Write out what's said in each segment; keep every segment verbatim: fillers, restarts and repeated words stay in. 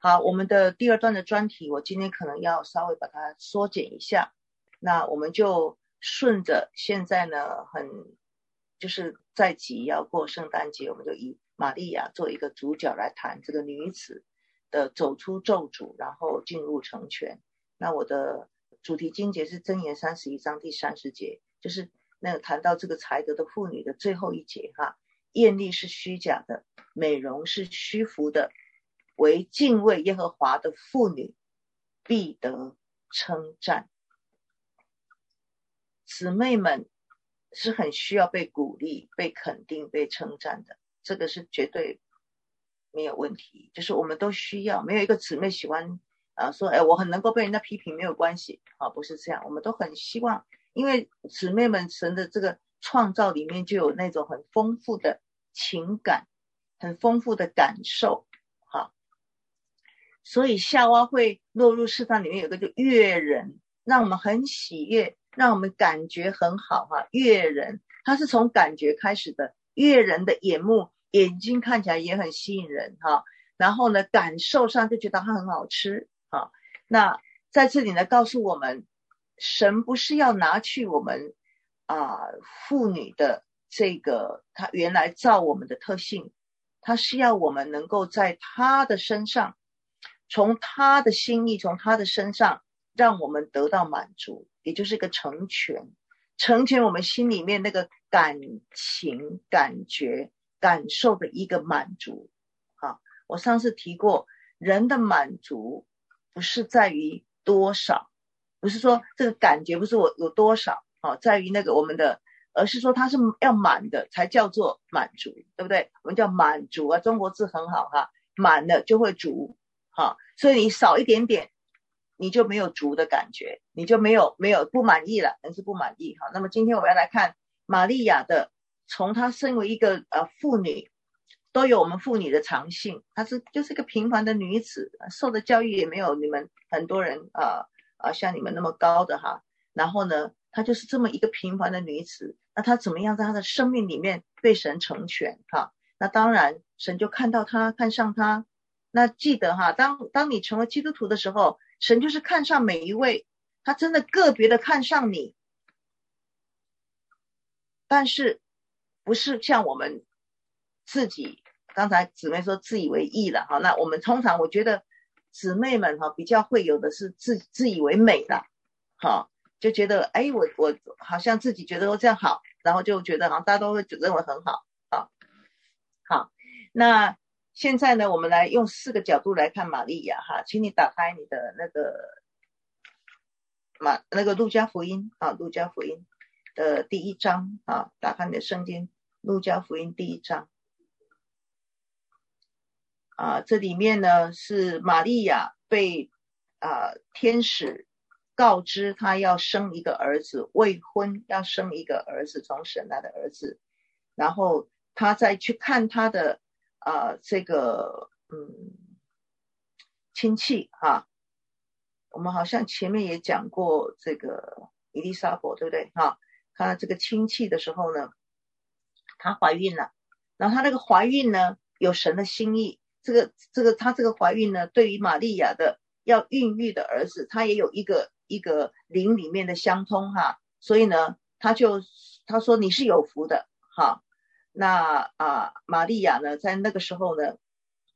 好，我们的第二段的专题，我今天可能要稍微把它缩减一下。那我们就顺着现在呢，很就是在即要过圣诞节，我们就以玛利亚做一个主角来谈这个女子的走出咒诅，然后进入成全。那我的主题经节是箴言三十一章第三十节，就是那个谈到这个才德的妇女的最后一节哈，艳丽是虚假的，美容是虚浮的，为敬畏耶和华的妇女必得称赞。姊妹们是很需要被鼓励、被肯定、被称赞的，这个是绝对没有问题，就是我们都需要。没有一个姊妹喜欢啊说哎，我很能够被人家批评，没有关系啊，不是这样，我们都很希望，因为姊妹们神的这个创造里面就有那种很丰富的情感，很丰富的感受哈。所以夏娃会落入试探里面有一个就悦人，让我们很喜悦，让我们感觉很好哈。悦人它是从感觉开始的，悦人的眼目，眼睛看起来也很吸引人哈。然后呢，感受上就觉得它很好吃哈。那在这里呢，告诉我们，神不是要拿去我们啊、呃、妇女的这个他原来造我们的特性，他是要我们能够在他的身上，从他的心意，从他的身上让我们得到满足，也就是一个成全，成全我们心里面那个感情、感觉、感受的一个满足。好，我上次提过，人的满足不是在于多少，不是说这个感觉不是我有多少，哦，在于那个我们的，而是说它是要满的才叫做满足，对不对？我们叫满足啊，中国字很好哈，满了就会足。好，所以你少一点点，你就没有足的感觉，你就没有没有不满意了，人是不满意。好，那么今天我要来看玛利亚的，从她身为一个呃妇女，都有我们妇女的长性，她是就是一个平凡的女子，受的教育也没有你们很多人啊啊、呃、像你们那么高的哈。然后呢，她就是这么一个平凡的女子，那她怎么样在她的生命里面被神成全哈？那当然，神就看到她，看上她。那记得哈，当当你成为基督徒的时候，神就是看上每一位，他真的个别的看上你，但是不是像我们自己刚才姊妹说自以为意了哈。那我们通常我觉得姊妹们哈比较会有的是自自以为美啦，哈，就觉得哎我我好像自己觉得这样好，然后就觉得好像大家都会认为很好啊。好，那现在呢，我们来用四个角度来看玛利亚哈，请你打开你的那个马那个路加福音啊，路加福音的第一章啊，打开你的圣经，路加福音第一章啊，这里面呢是玛利亚被啊天使告知她要生一个儿子，未婚要生一个儿子，从神来的儿子，然后她再去看她的啊、呃，这个嗯亲戚哈，我们好像前面也讲过这个伊丽莎白，对不对哈？看到这个亲戚的时候呢，她怀孕了，然后她那个怀孕呢有神的心意，这个这个她这个怀孕呢，对于玛利亚的要孕育的儿子，她也有一个一个灵里面的相通哈，所以呢，她就她说你是有福的哈。那啊，玛利亚呢，在那个时候呢，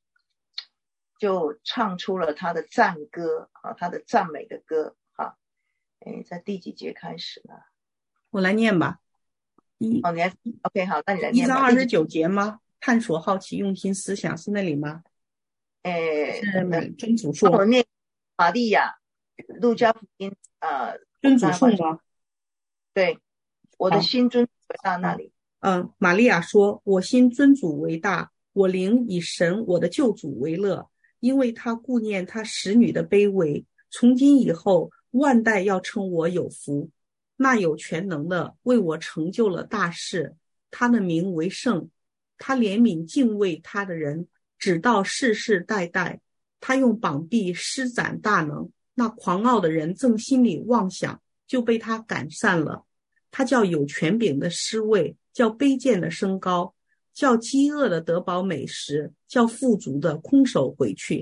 就唱出了她的赞歌啊，她的赞美的歌哈。哎，在第几节开始呢？ 我来念吧。 一哦，你来 OK 好，那你来念吧。 一章二十九节吗？探索好奇用心思想是那里吗？ 哎， 是美真主颂。 我念玛利亚，路加福音呃， 真主颂吗？ 对，我的心尊为大那里。 嗯，玛利亚说：“我心尊主为大，我灵以神我的救主为乐，因为他顾念他使女的卑微。从今以后，万代要称我有福。那有全能的为我成就了大事，他的名为圣。他怜悯敬畏他的人，直到世世代代。他用膀臂施展大能，那狂傲的人正心里妄想，就被他赶散了。他叫有权柄的失位，叫卑贱的升高，叫饥饿的得饱美食，叫富足的空手回去。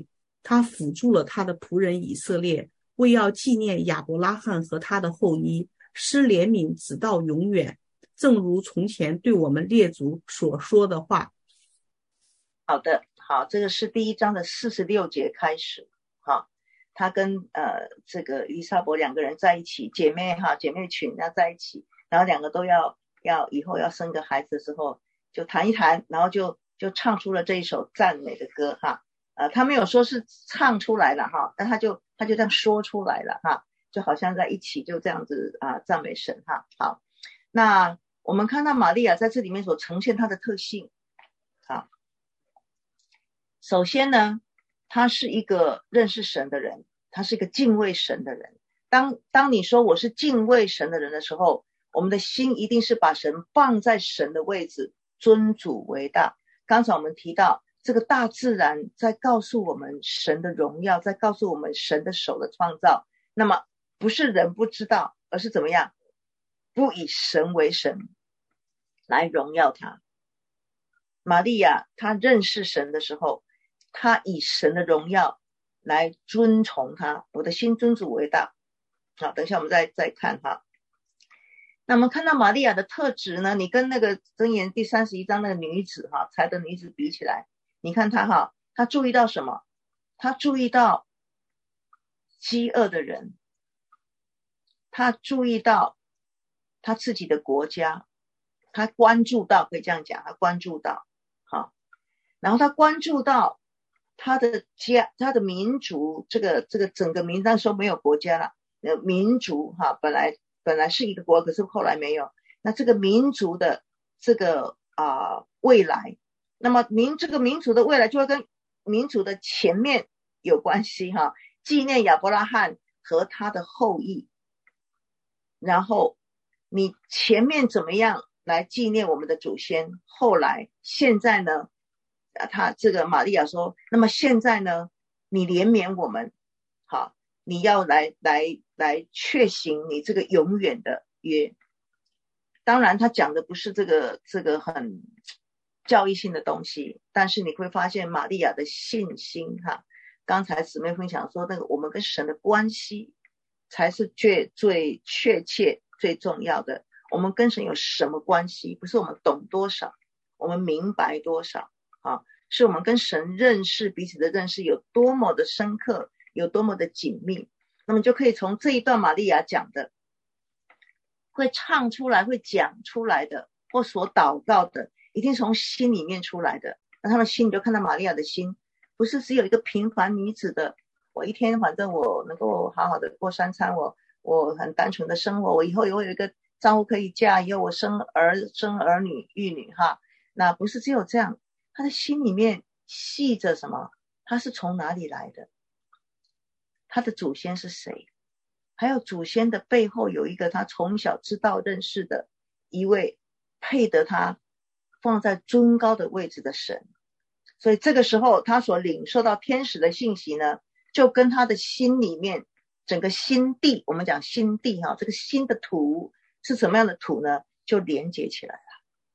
他辅助了他的仆人以色列，为要纪念亚伯拉罕和他的后裔，施怜悯直到永远，正如从前对我们列祖所说的话。 好的，好，这个是第一章的四十六节开始。好，他跟呃这个以利沙伯两个人在一起，姐妹哈，姐妹群要在一起，然后两个都要要以后要生个孩子的时候，就谈一谈，然后就就唱出了这一首赞美的歌哈。呃，他没有说是唱出来了哈，但他就他就这样说出来了哈，就好像在一起就这样子啊赞美神哈。好，那我们看到玛利亚在这里面所呈现她的特性。好，首先呢，他是一个认识神的人，他是一个敬畏神的人。当当你说我是敬畏神的人的时候，我们的心一定是把神放在神的位置，尊主为大。刚才我们提到这个大自然在告诉我们神的荣耀，在告诉我们神的手的创造。那么不是人不知道，而是怎么样？不以神为神来荣耀他。玛利亚她认识神的时候，她以神的荣耀来尊崇他，我的心尊主为大。好，等一下我们再再看哈。那我们看到玛利亚的特质呢，你跟那个箴言第三十一章那个女子哈，才的女子比起来，你看她哈，她注意到什么？她注意到饥饿的人，她注意到她自己的国家，她关注到，可以这样讲，她关注到，好，然后她关注到他的家，他的民族，这个这个整个民，那时候没有国家了，呃，民族哈，本来本来是一个国，可是后来没有。那这个民族的这个啊、呃、未来，那么民这个民族的未来就会跟民族的前面有关系哈，纪念亚伯拉罕和他的后裔。然后你前面怎么样来纪念我们的祖先，后来现在呢？他这个玛利亚说，那么现在呢，你怜悯我们，好，你要来来来确行你这个永远的约。当然他讲的不是这个这个很教义性的东西，但是你会发现玛利亚的信心哈。刚才姊妹分享说，那个我们跟神的关系才是最最确切最重要的。我们跟神有什么关系？不是我们懂多少，我们明白多少啊，是我们跟神认识，彼此的认识有多么的深刻，有多么的紧密。那么就可以从这一段玛利亚讲的，会唱出来，会讲出来的，或所祷告的，一定从心里面出来的。那他们心里就看到玛利亚的心，不是只有一个平凡女子的，我一天反正我能够好好的过三餐，我我很单纯的生活，我以后也会有一个丈夫可以嫁，以后我生儿生儿女育女哈。那不是只有这样，他的心里面系着什么？他是从哪里来的？他的祖先是谁？还有祖先的背后有一个他从小知道认识的一位配得他放在尊高的位置的神。所以这个时候他所领受到天使的信息呢，就跟他的心里面整个心地，我们讲心地哈，这个心的土是什么样的土呢？就连接起来了。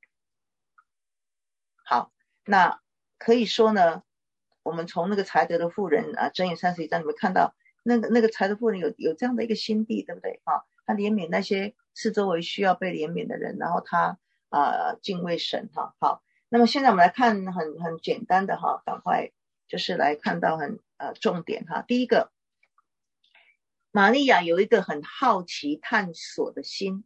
好，那可以说呢，我们从那个才德的妇人啊，箴言三十一章里面看到那个那个才德妇人有有这样的一个心地，对不对啊？他怜悯那些四周围需要被怜悯的人，然后他啊、呃、敬畏神哈。好，那么现在我们来看很很简单的哈，赶快就是来看到很呃重点哈。第一个，玛利亚有一个很好奇探索的心。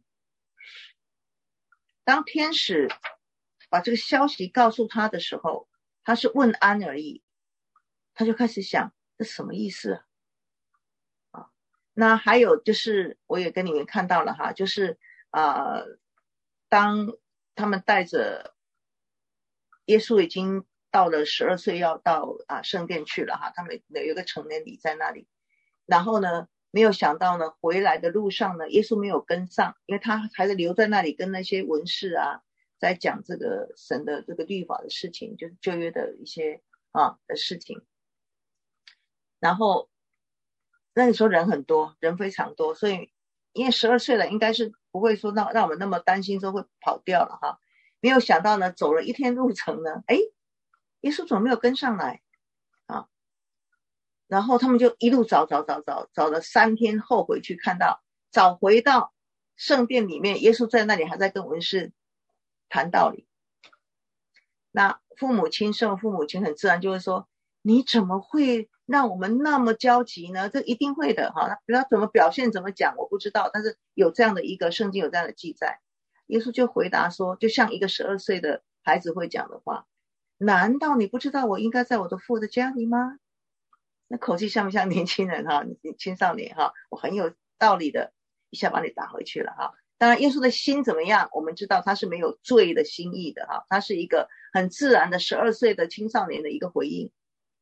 当天使把这个消息告诉他的时候，他是问安而已，他就开始想这什么意思啊？啊，那还有就是我也跟你们看到了哈，就是啊、呃，当他们带着耶稣已经到了十二岁要到啊圣殿去了哈，他们有一个成年礼在那里，然后呢没有想到呢回来的路上呢耶稣没有跟上，因为他还是留在那里跟那些文士啊在讲这个神的这个律法的事情，就是旧约的一些啊的事情。然后那个时候人很多，人非常多，所以因为十二岁了，应该是不会说让让我们那么担心说会跑掉了哈。没有想到呢，走了一天路程呢，哎，耶稣怎么没有跟上来啊？ 然后他们就一路找找找找找了三天后回去，看到找回到圣殿里面，耶稣在那里还在跟文士谈道理。那父母亲身为父母亲很自然就会说，你怎么会让我们那么焦急呢？这一定会的哈，他怎么表现怎么讲我不知道，但是有这样的一个圣经有这样的记载。耶稣就回答说，就像一个十二岁的孩子会讲的话，难道你不知道我应该在我的父的家里吗？那口气像不像年轻人哈？青少年哈？我很有道理的，一下把你打回去了哈。当然耶稣的心怎么样我们知道，他是没有罪的心意的哈，他是一个很自然的十二岁的青少年的一个回应。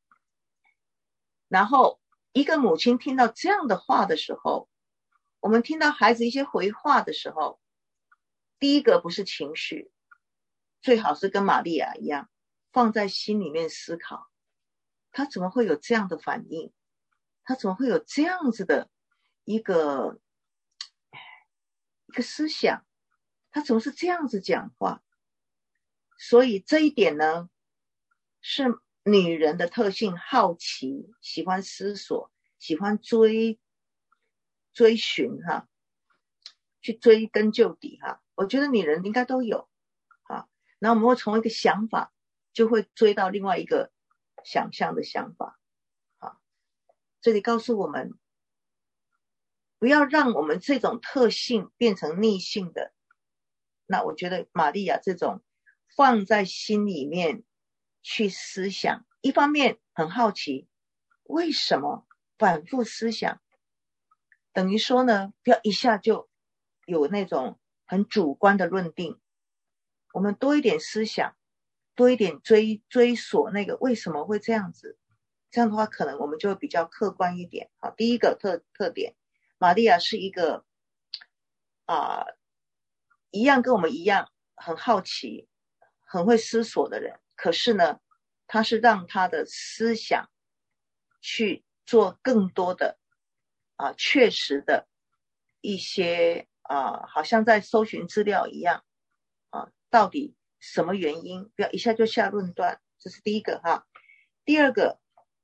然后一个母亲听到这样的话的时候，我们听到孩子一些回话的时候，第一个不是情绪，最好是跟玛利亚一样放在心里面思考，他怎么会有这样的反应，他怎么会有这样子的一个一个思想，他怎么是这样子讲话。所以这一点呢，是女人的特性，好奇，喜欢思索，喜欢追追寻哈，去追根究底哈。我觉得女人应该都有哈，然后我们会从一个想法就会追到另外一个想象的想法哈。这里告诉我们，不要让我们这种特性变成逆性的。那我觉得玛利亚这种放在心里面去思想，一方面很好奇为什么，反复思想，等于说呢，不要一下就有那种很主观的论定，我们多一点思想，多一点追追索那个为什么会这样子，这样的话可能我们就会比较客观一点。好，第一个特特点，玛利亚是一个啊、呃，一样跟我们一样很好奇很会思索的人，可是呢他是让他的思想去做更多的啊、呃、确实的一些啊、呃，好像在搜寻资料一样啊，到底什么原因，不要一下就下论断，这是第一个哈。第二个，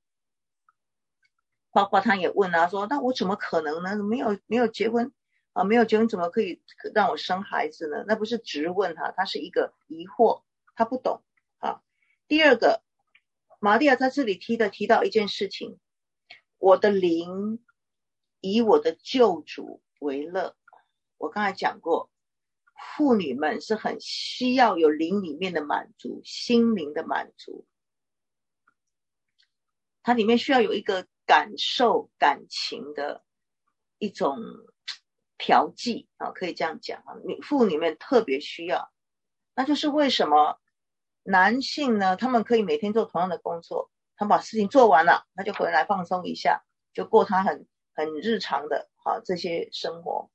包括他也问啊，说那我怎么可能呢？没有没有结婚啊，没有结婚怎么可以让我生孩子呢？那不是直问他，他是一个疑惑，他不懂啊。第二个，玛利亚在这里提的提到一件事情，我的灵以我的救主为乐。我刚才讲过，妇女们是很需要有灵里面的满足，心灵的满足，它里面需要有一个感受感情的一种调剂啊，可以这样讲啊，妇女们特别需要。那就是为什么男性呢，他们可以每天做同样的工作，他把事情做完了，他就回来放松一下，就过他很很日常的啊这些生活。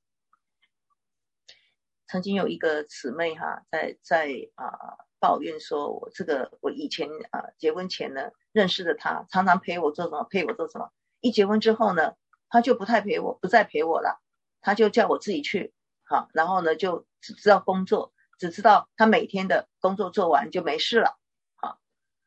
曾经有一个姊妹哈，在在啊、呃、抱怨说，我这个我以前啊、呃、结婚前呢认识的他，常常陪我做什么陪我做什么，一结婚之后呢，他就不太陪我，不再陪我了，他就叫我自己去，好，然后呢就只知道工作，只知道他每天的工作做完就没事了，好，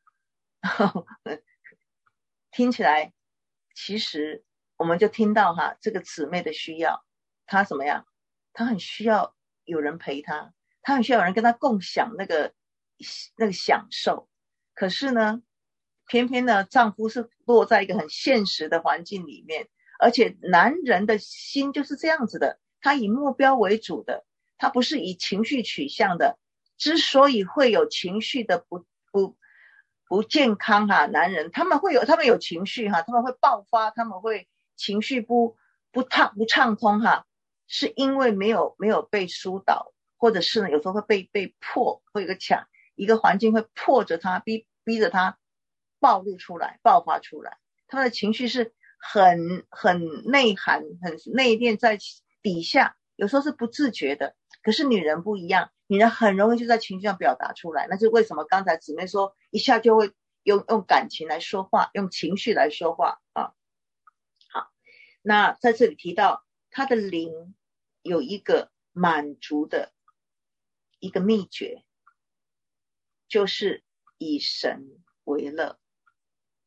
听起来其实我们就听到哈这个姊妹的需要，她怎么样？她很需要有人陪她，她很需要有人跟她共享那个那个享受。可是呢，偏偏呢，丈夫是落在一个很现实的环境里面，而且男人的心就是这样子的，他以目标为主的，他不是以情绪取向的。之所以会有情绪的不不不健康哈、啊，男人他们会有他们有情绪哈、啊，他们会爆发，他们会情绪不不畅不畅通哈、啊，是因为没有没有被疏导，或者是呢有时候会被被迫，会有个强一个环境会迫着他逼逼着他暴露出来爆发出来，他们的情绪是很很内涵很内敛在底下，有时候是不自觉的。可是女人不一样，女人很容易就在情绪上表达出来，那是为什么刚才姊妹说一下就会用用感情来说话，用情绪来说话啊。好，那在这里提到她的灵有一个满足的一个秘诀，就是以神为乐。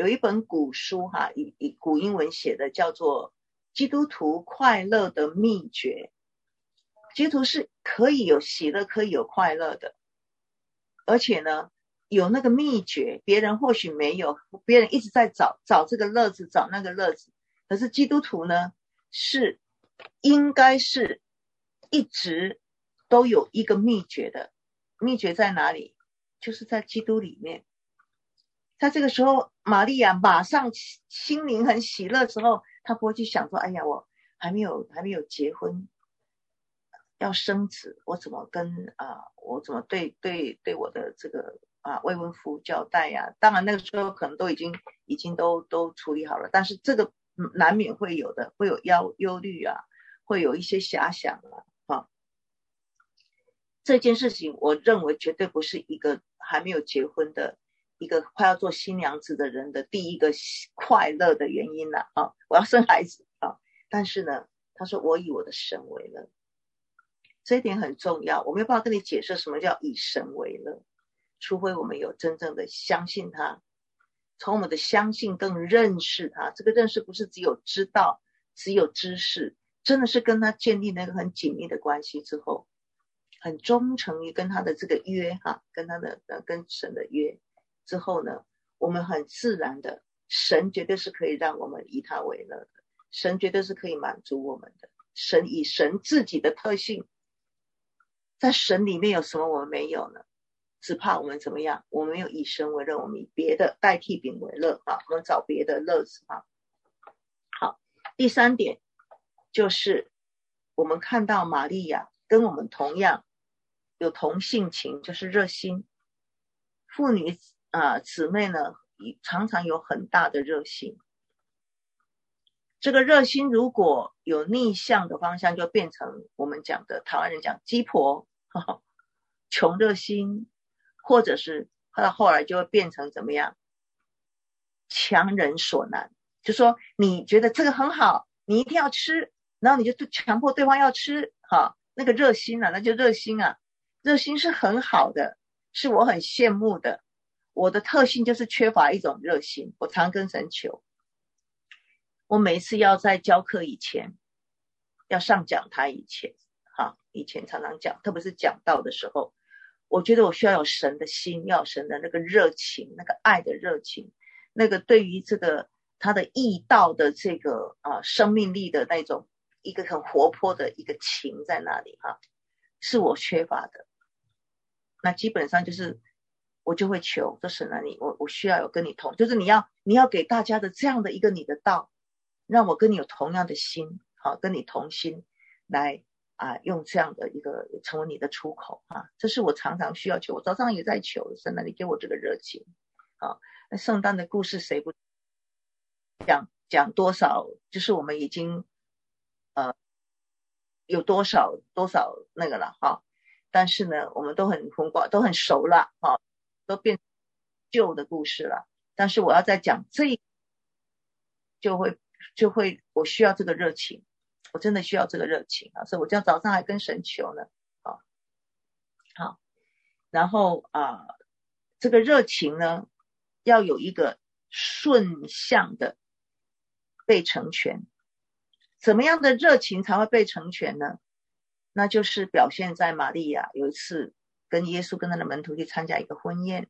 有一本古书哈，以以古英文写的，叫做基督徒快乐的秘诀。基督徒是可以有喜乐，可以有快乐的，而且呢有那个秘诀，别人或许没有，别人一直在找找这个乐子，找那个乐子，可是基督徒呢是应该是一直都有一个秘诀的。秘诀在哪里？就是在基督里面。在这个时候，玛利亚马上心灵很喜乐之后，她不会去想说，哎呀，我还没有还没有结婚，要生子，我怎么跟啊、呃，我怎么对对对我的这个啊未婚夫交代呀、啊？当然那个时候可能都已经已经都都处理好了，但是这个难免会有的，会有忧忧虑啊，会有一些遐想啊。啊，这件事情，我认为绝对不是一个还没有结婚的一个快要做新娘子的人的第一个快乐的原因啦、啊。我要生孩子啊，但是呢，他说我以我的神为乐。这一点很重要，我没有办法跟你解释什么叫以神为乐，除非我们有真正的相信他，从我们的相信更认识他。这个认识不是只有知道，只有知识，真的是跟他建立那个很紧密的关系之后，很忠诚于跟他的这个约哈，跟他的跟神的约之后呢，我们很自然的，神绝对是可以让我们以他为乐的，神绝对是可以满足我们的，神以神自己的特性。在神里面有什么我们没有呢？只怕我们怎么样？我们没有以神为乐，我们以别的代替饼为乐啊，我们找别的乐子啊。好，第三点就是我们看到玛利亚跟我们同样有同性情，就是热心。妇女啊、呃、姊妹呢常常有很大的热心。这个热心如果有逆向的方向，就变成我们讲的台湾人讲鸡婆呵呵穷热心，或者是到后来就会变成怎么样，强人所难，就说你觉得这个很好，你一定要吃，然后你就强迫对方要吃哈，那个热心啊，那就热心啊，热心是很好的，是我很羡慕的。我的特性就是缺乏一种热心，我常跟神求，我每一次要在教课以前，要上讲台以前哈，以前常常讲，特别是讲道的时候，我觉得我需要有神的心，要有神的那个热情，那个爱的热情，那个对于这个他的义道的这个啊生命力的那种一个很活泼的一个情在那里哈，是我缺乏的。那基本上就是我就会求，这神啊，你我我需要有跟你同，就是你要你要给大家的这样的一个你的道，让我跟你有同样的心，好，跟你同心来啊，用这样的一个成为你的出口啊，这是我常常需要求，我早上也在求神啊，你给我这个热情啊。那圣诞的故事谁不讲讲多少，就是我们已经呃有多少多少那个了哈，但是呢，我们都很红光都很熟了哈，都变旧的故事了。但是我要再讲这，就会就会我需要这个热情。我真的需要这个热情啊，所以我今天早上还跟神求呢，啊，好，然后啊，这个热情呢，要有一个顺向的被成全。怎么样的热情才会被成全呢？那就是表现在玛利亚有一次跟耶稣跟他的门徒去参加一个婚宴，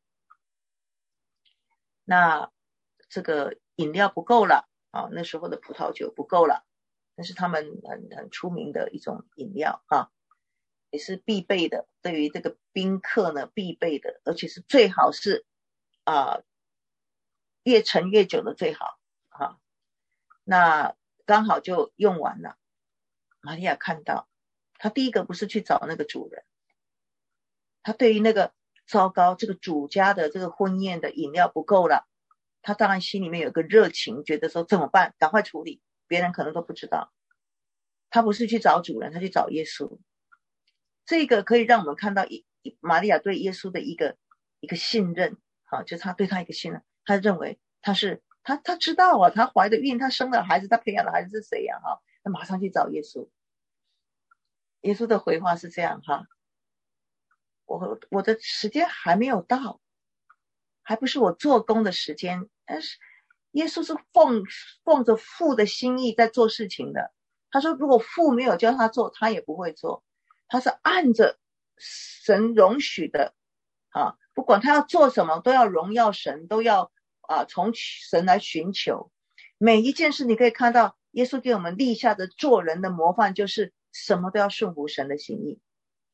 那这个饮料不够了啊，那时候的葡萄酒不够了。那是他们很很出名的一种饮料啊，也是必备的，对于这个宾客呢必备的，而且是最好是啊越陈越久的最好啊。那刚好就用完了，玛利亚看到，他第一个不是去找那个主人，他对于那个糟糕这个主家的这个婚宴的饮料不够了，他当然心里面有个热情，觉得说怎么办，赶快处理。别人可能都不知道，他不是去找主人，他去找耶稣。这个可以让我们看到玛利亚对耶稣的一个一个信任啊，就是他对他一个信任，他认为他是他他知道啊，他怀的孕，他生了孩子，他培养的孩子是谁呀、啊？哈，他马上去找耶稣。耶稣的回话是这样哈，我我的时间还没有到，还不是我做工的时间，但是耶稣是奉奉着父的心意在做事情的。他说如果父没有叫他做，他也不会做。他是按着神容许的啊，不管他要做什么都要荣耀神，都要啊从神来寻求。每一件事你可以看到耶稣给我们立下的做人的模范，就是什么都要顺服神的心意。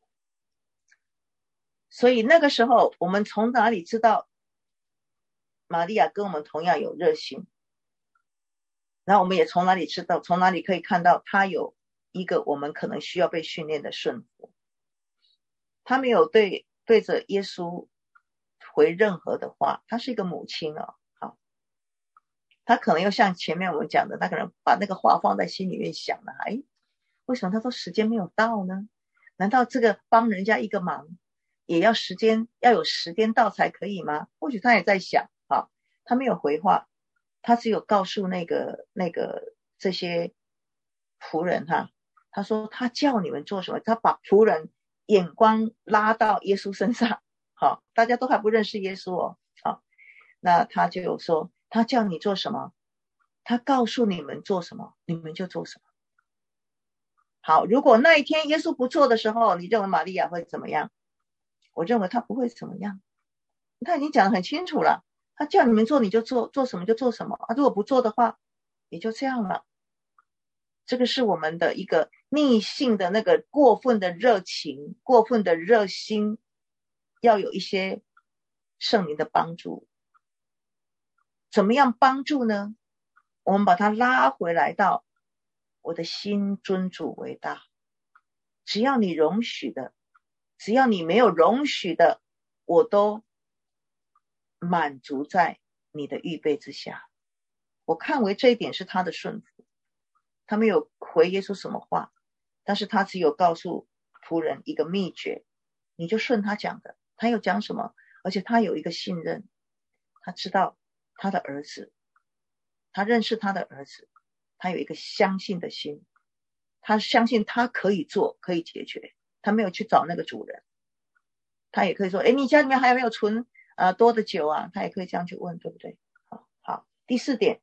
所以那个时候我们从哪里知道玛利亚跟我们同样有热心？然后我们也从哪里知道，从哪里可以看到他有一个我们可能需要被训练的顺服？他没有对对着耶稣回任何的话，他是一个母亲哦，好，他可能又像前面我们讲的，他可能把那个话放在心里面想了，哎，为什么他说时间没有到呢？难道这个帮人家一个忙也要时间，要有时间到才可以吗？或许他也在想，好，他没有回话，他只有告诉那个那个这些仆人哈，他说他叫你们做什么？他把仆人眼光拉到耶稣身上，好，大家都还不认识耶稣哦，好，那他就说他叫你做什么，他告诉你们做什么，你们就做什么。好，如果那一天耶稣不做的时候，你认为玛利亚会怎么样？我认为他不会怎么样，他已经讲得很清楚了，他叫你们做你就做，做什么就做什么，啊，如果不做的话也就这样了。这个是我们的一个逆性的那个过分的热情，过分的热心，要有一些圣灵的帮助。怎么样帮助呢？我们把它拉回来到我的心尊主为大，只要你容许的，只要你没有容许的，我都满足在你的预备之下。我看为这一点是他的顺服，他没有回耶稣什么话，但是他只有告诉仆人一个秘诀，你就顺他讲的，他有讲什么，而且他有一个信任，他知道他的儿子，他认识他的儿子，他有一个相信的心，他相信他可以做，可以解决，他没有去找那个主人。他也可以说，诶，你家里面还有没有存呃多的酒啊？他也可以这样去问，对不对？好，好，第四点，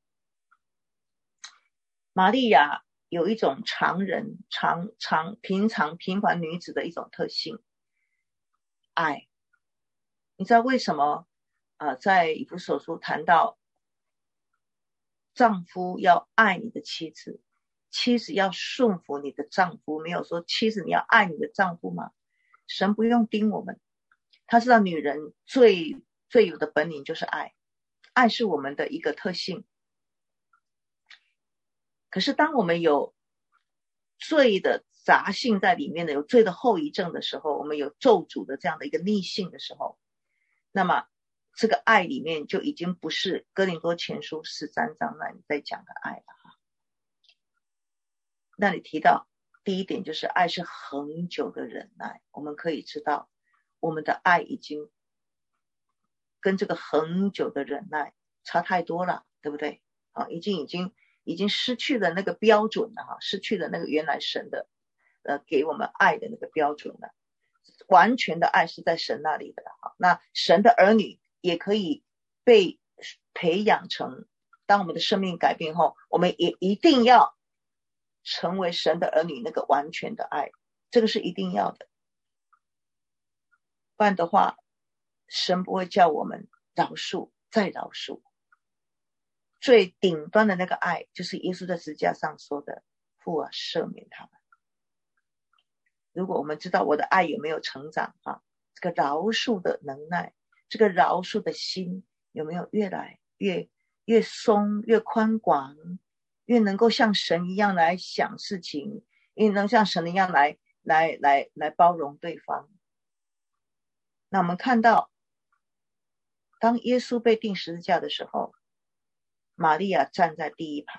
玛利亚有一种常人常常平常平凡女子的一种特性，爱。你知道为什么呃在以弗所书谈到丈夫要爱你的妻子，妻子要顺服你的丈夫，没有说妻子你要爱你的丈夫吗？神不用盯我们，他知道女人最最有的本领就是爱，爱是我们的一个特性。可是当我们有罪的杂性在里面的，有罪的后遗症的时候，我们有咒诅的这样的一个逆性的时候，那么这个爱里面就已经不是哥林多前书十三章那里在讲的爱了。那里提到第一点就是爱是恒久的忍耐，我们可以知道我们的爱已经跟这个恒久的忍耐差太多了，对不对？啊，已经已经已经失去了那个标准了哈，失去了那个原来神的呃给我们爱的那个标准了。完全的爱是在神那里的哈。那神的儿女也可以被培养成，当我们的生命改变后，我们也一定要成为神的儿女那个完全的爱，这个是一定要的。不然的话，神不会叫我们饶恕再饶恕。最顶端的那个爱就是耶稣在十字架上说的，父啊，赦免他们。如果我们知道我的爱有没有成长啊，这个饶恕的能耐，这个饶恕的心有没有越来越越松越宽广，越能够像神一样来想事情，越能像神一样来来来来包容对方。那我们看到当耶稣被钉十字架的时候，玛利亚站在第一排。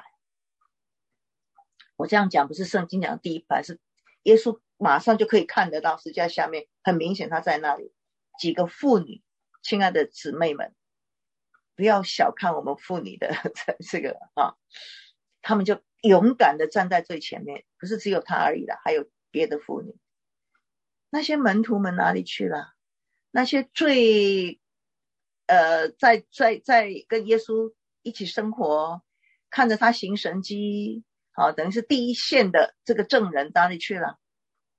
我这样讲不是圣经讲的第一排，是耶稣马上就可以看得到十字架下面，很明显他在那里。几个妇女，亲爱的姊妹们，不要小看我们妇女的这个啊，他们就勇敢的站在最前面，不是只有他而已啦，还有别的妇女。那些门徒们哪里去了？那些最呃在在在跟耶稣一起生活，看着他行神迹，好，等于是第一线的这个证人哪里去了？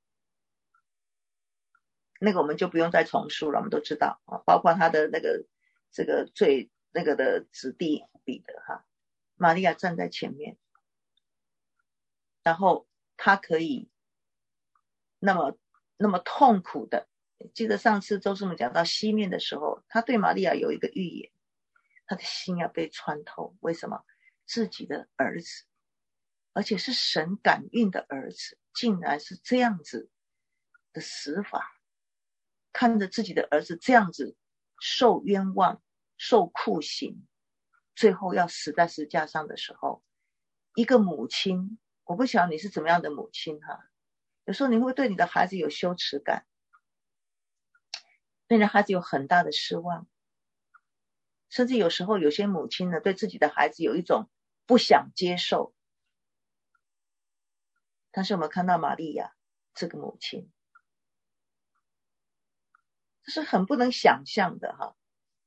那个我们就不用再重述了，我们都知道啊，包括他的那个这个最那个的子弟彼得哈，玛利亚站在前面，然后他可以那么那么痛苦的，记得上次周师母讲到西面的时候，他对玛利亚有一个预言，他的心要被穿透，为什么？自己的儿子，而且是神感孕的儿子，竟然是这样子的死法，看着自己的儿子这样子受冤枉，受酷刑，最后要死在十字架上的时候，一个母亲，我不晓得你是怎么样的母亲哈，有时候你会对你的孩子有羞耻感，对你的孩子有很大的失望，甚至有时候有些母亲呢，对自己的孩子有一种不想接受。但是我们看到玛利亚这个母亲，这是很不能想象的哈。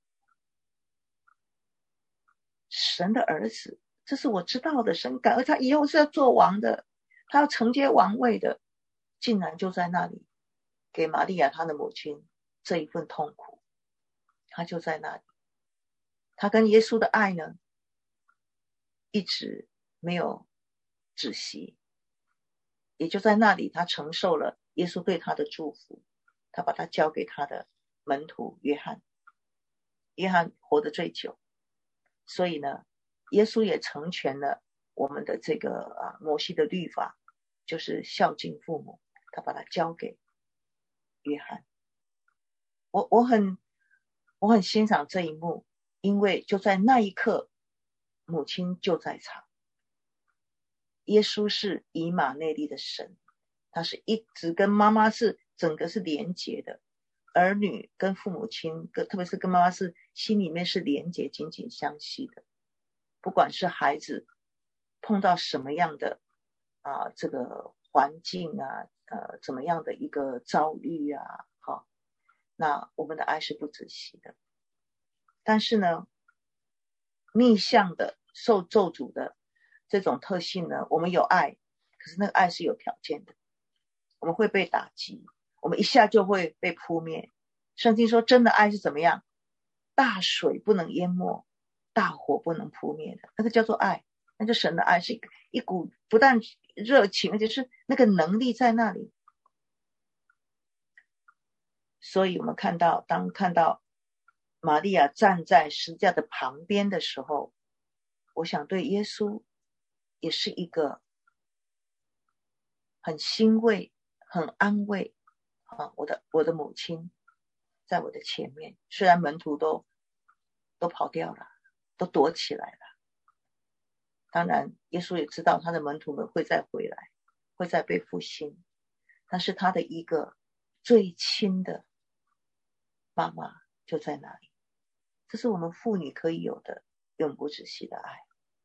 神的儿子，这是我知道的，神感，而他以后是要做王的，他要承接王位的，竟然就在那里给玛利亚她的母亲这一份痛苦，他就在那里，他跟耶稣的爱呢，一直没有止息，也就在那里，他承受了耶稣对他的祝福，他把他交给他的门徒约翰，约翰活得最久，所以呢，耶稣也成全了我们的这个啊摩西的律法，就是孝敬父母，他把它交给约翰。我我很我很欣赏这一幕，因为就在那一刻，母亲就在场。耶稣是以马内利的神，他是一直跟妈妈是整个是连结的，儿女跟父母亲，特别是跟妈妈是心里面是连结紧紧相系的。不管是孩子碰到什么样的啊这个环境啊，呃怎么样的一个遭遇啊，好，那我们的爱是不止息的。但是呢，逆向的受咒诅的这种特性呢，我们有爱，可是那个爱是有条件的，我们会被打击，我们一下就会被扑灭。圣经说真的爱是怎么样？大水不能淹没，大火不能扑灭的，那个叫做爱，那就神的爱是一, 一股不但热情，而且是那个能力在那里。所以我们看到，当看到玛利亚站在十字架的旁边的时候，我想对耶稣也是一个很欣慰、很安慰啊！我的我的母亲在我的前面，虽然门徒都都跑掉了，都躲起来了。当然，耶稣也知道他的门徒们会再回来，会再被复兴，但是他的一个最亲的妈妈就在那里。这是我们妇女可以有的永不止息的爱。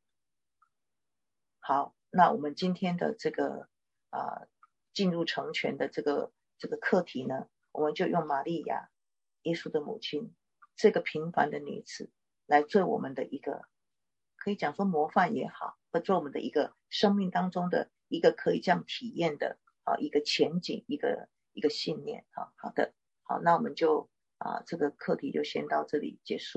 好，那我们今天的这个啊、呃、进入成全的这个这个课题呢，我们就用玛利亚，耶稣的母亲，这个平凡的女子来做我们的一个，可以讲说模范也好，或做我们的一个生命当中的一个可以这样体验的啊一个前景，一个一个信念啊。好的，好，那我们就啊这个课题就先到这里结束。